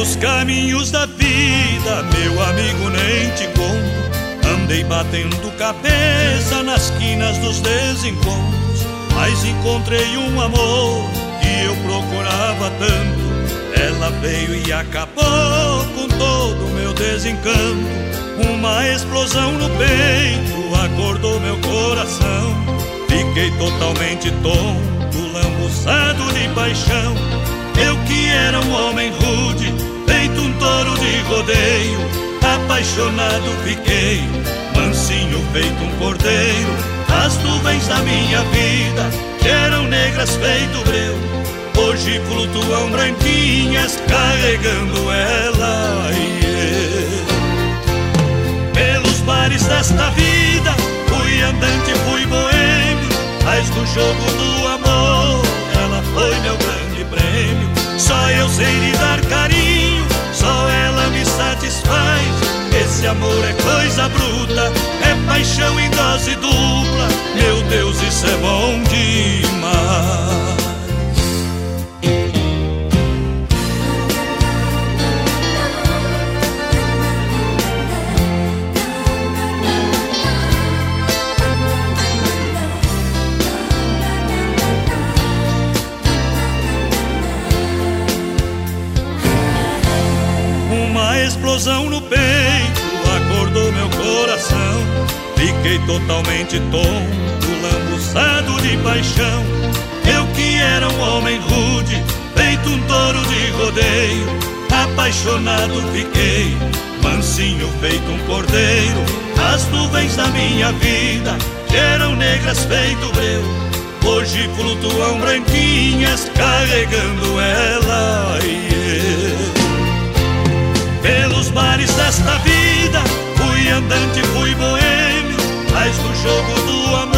Pelos caminhos da vida, meu amigo, nem te conto. Andei batendo cabeça nas quinas dos desencontros, mas encontrei um amor que eu procurava tanto. Ela veio e acabou com todo o meu desencanto. Uma explosão no peito acordou meu coração. Fiquei totalmente tonto, lambuçado de paixão. Eu que era um homem rude, feito um touro de rodeio, apaixonado fiquei, mansinho feito um cordeiro. As nuvens da minha vida, que eram negras feito breu, hoje flutuam branquinhas, carregando ela e eu. Pelos bares desta vida, fui andante, fui boêmio, mas no jogo do amor, ela foi meu grande prêmio. Só eu sei lhe dar carinho, só ela me satisfaz. Esse amor é coisa bruta, é paixão em dose dupla. Meu Deus, isso é bom demais. Uma explosão no peito acordou meu coração. Fiquei totalmente tonto, lambuçado de paixão. Eu que era um homem rude, feito um touro de rodeio, apaixonado fiquei, mansinho feito um cordeiro. As nuvens da minha vida, que eram negras feito breu, hoje flutuam branquinhas, carregando ela e eu. Pelos bares desta vida, fui andante, fui boêmio, mas no jogo do amor,